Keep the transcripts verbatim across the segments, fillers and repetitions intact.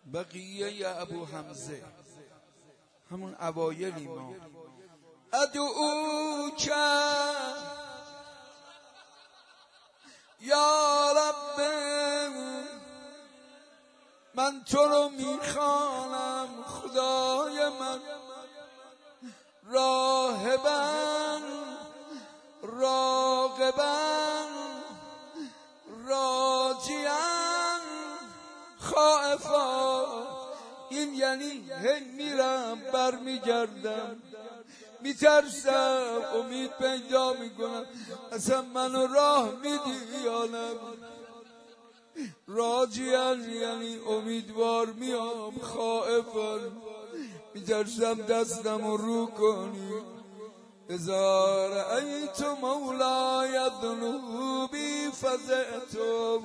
بقیه ابو حمزه همون اوایلی ما ادعو کرد یا رب من تو رو میخوانم خدای من راهبن راغبن راجیان خائفا. این یعنی هی میرم برمیگردم میترسم امید پیدا میکنم اصلا منو راه میدی یا نه. راجیان یعنی امیدوار میام، خائفان میترسم دستم رو کنی. اذا رأیت مولای ذنوبی فزعتم،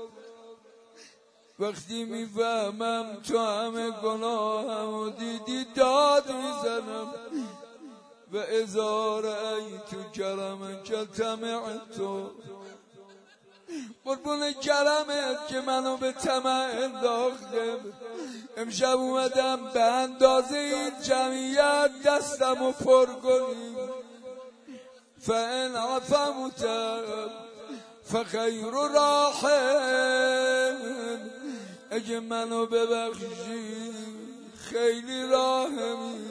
وقتی میفهمم تو همه گناهم دیدی داد میزنم. و اذا رأیت کرمک طمعت، قربون کرمت که منو به طمع انداخته. امشب اومدم به اندازه این جمعیت دستمو پر کنیم. فان عفوت فخیر راحم، اگه منو ببخشی خیلی راحمی.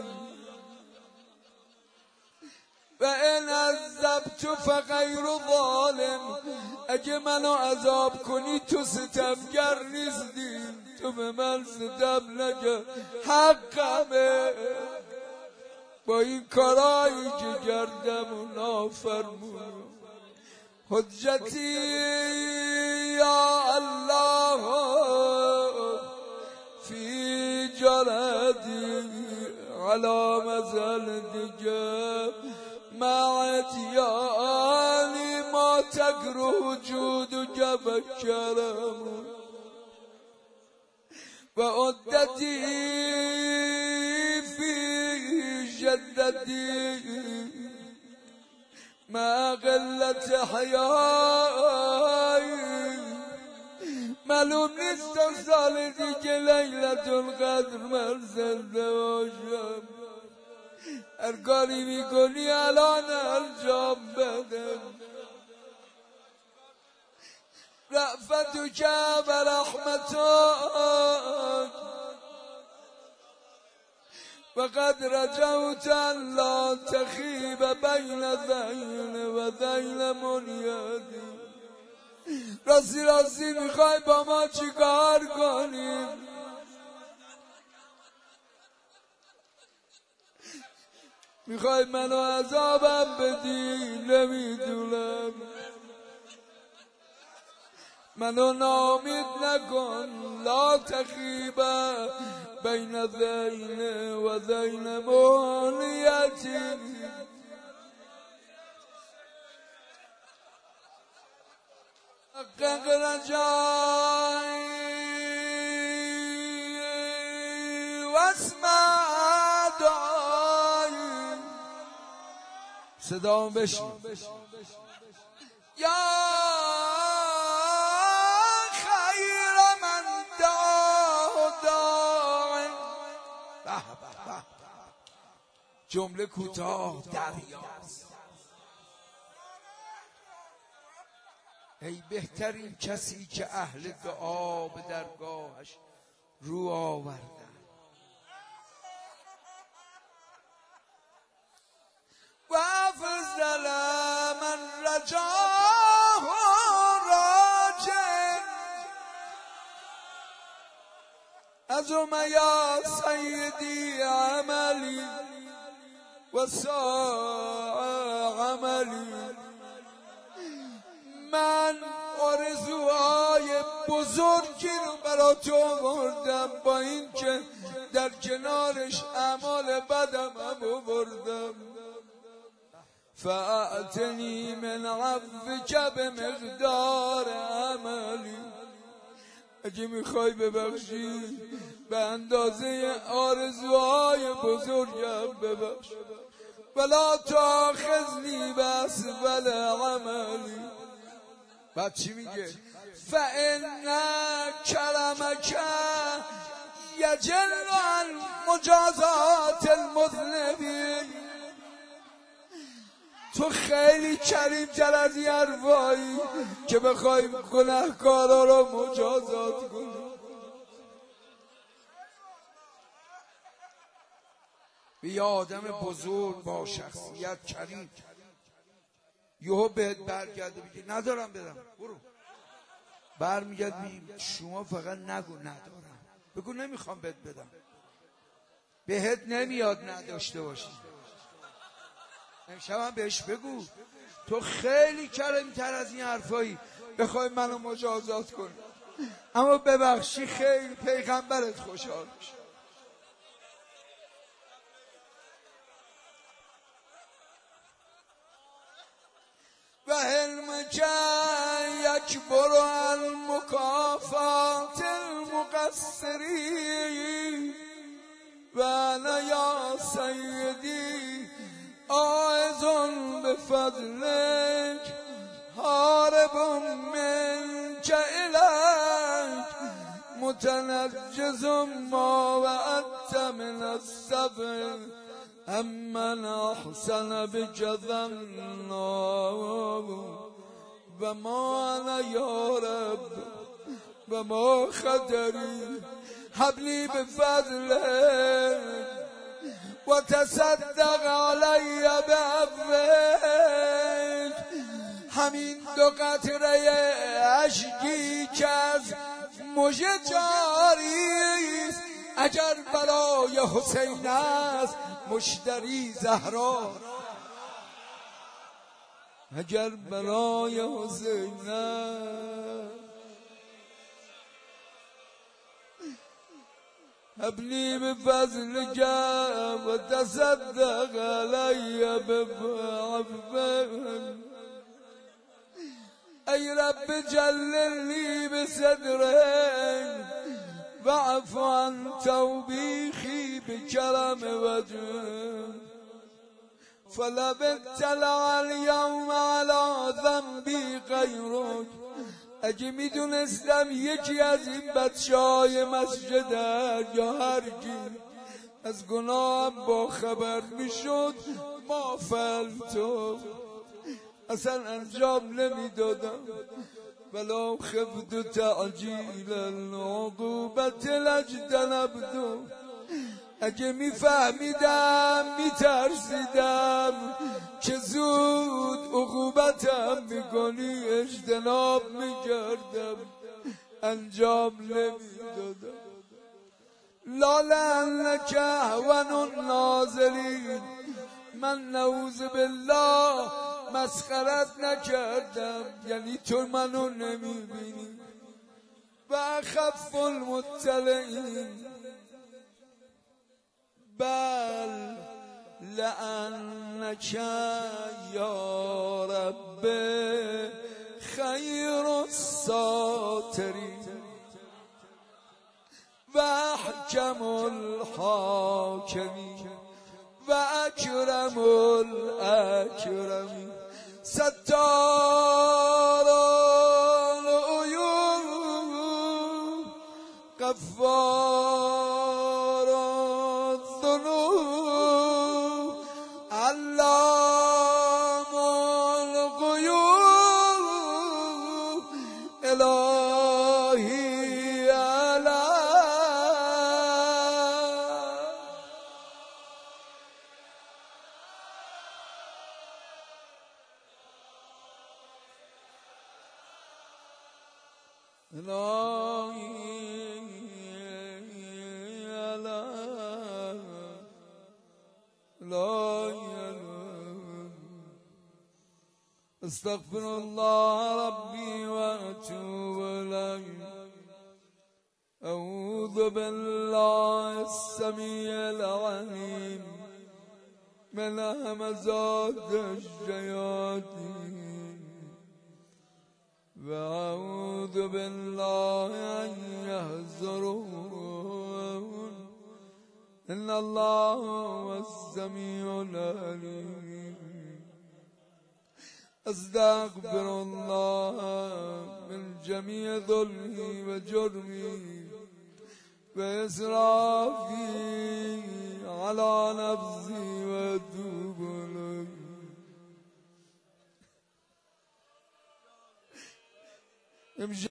و ان عذبت فغیر ظالم، اگه منو عذاب کنی تو ستمگر نیستی، تو به من ستم نکن، حقمه. با این کارایی که کردم و نافرمونم. حجتی یا الله فی جلدی علی مزلدک مع اتیانی ما تکره جودک و کرم و عدتی فی شدتی مع قلت حیایی. معلوم نیست تا سال دیگه لیلت القدر من زنده باشم. هر کاری میکنی الان انجام بده. رأفتک و رحمتک وقد رجوت ان لا تخیب بین ذیل و ذیل منیدی. راستی راستی میخوای با ما چی کار کنیم؟ میخوای منو عذابم بدی؟ نمیدونم. منو نامید نکن. لا تخیب بین ذیل و ذیل منیتی. حقق رجایی و اسمع دعایی. صدام بشنو. یا خیر من دعا داعی. جمله کوتاه دریاست. ای بهترین کسی که اهل دعا به درگاهش رو آوردن. و افضل من رجاه راجع ازم یا سیدی عملی و ساع عملی. من آرزوهای بزرگی رو برا تو آوردم، با این که در کنارش اعمال بدم هم آوردم. فاعتنی من عفوک به مقدار عملی. اگه میخوای ببخشی به اندازه آرزوهای بزرگم ببخش. ولا تاخذنی باسفل عملی. بعد چی میگه؟ فإن کرمک یجل عن مجازات المذنبین. تو خیلی کریم تر از این حرفایی که بخوای گناهکارا رو مجازات کنی. یه آدم بزرگ با شخصیت کریم یهو بهت برگرده بگه ندارم بدم، برو. برمیگرد میگه شما فقط نگو ندارم، بگو نمیخوام بهت بدم. بهت نمیاد نداشته باشی. امشب هم بهش بگو تو خیلی کریم‌تر از این حرفایی بخوای منو مجازات کنی، اما ببخشی خیلی پیغمبرت خوشحال میشه. و حلمک یکبر عن مکافات المقصرین و انا یا سیدی عائذ بفضلک هارب منک الیک متنجز ما وعدت من السبع امن احسن بجذنا و ما انا یا رب و ما خدری حبلی بفضلک و تصدق علی بعفوک. همین دو قطره اشکی که از مژه جاریست اگر برای حسین است مشتری زهرا، اگر برای حسین است ابنی بفضلک و تصدق علی بعفوک. ای رب جللنی بصدرک واعف عن توبیخی بکرم وجهک فلو اطلع اليوم على ذنبی غیرک. اگه میدونستم یکی از این بچهای مسجد یا هر کی از گناهم با خبر میشد ما فعلتو، اصلا انجام نمیدادم. ولا خفت تعجیل العقوبت لاجتنبته. اگه میفهمیدم میترسیدم که زود عقوبتم میکنی اجتناب میکردم، انجام نمیدادم. لا لعلک اهون الناظرین. من نعوذ بالله مسخرت نکردم، یعنی تو منو نمیبینی. و اخف المطلعین بل لعنک یا رب خیر الساترین و احکم الحاکمین و اکرم الاکرمین ستار العیوب غفار الذنوب علام الغیوب الهی علی استغفر الله ربي واتوب اليه. اعوذ بالله السميع العليم من همزات الشياطين واعوذ بالله ان يحضرون ان الله هو السميع العليم. استغفر الله من جميع ظلمي وجرمي به اسرافی علی نفسی و دوبلن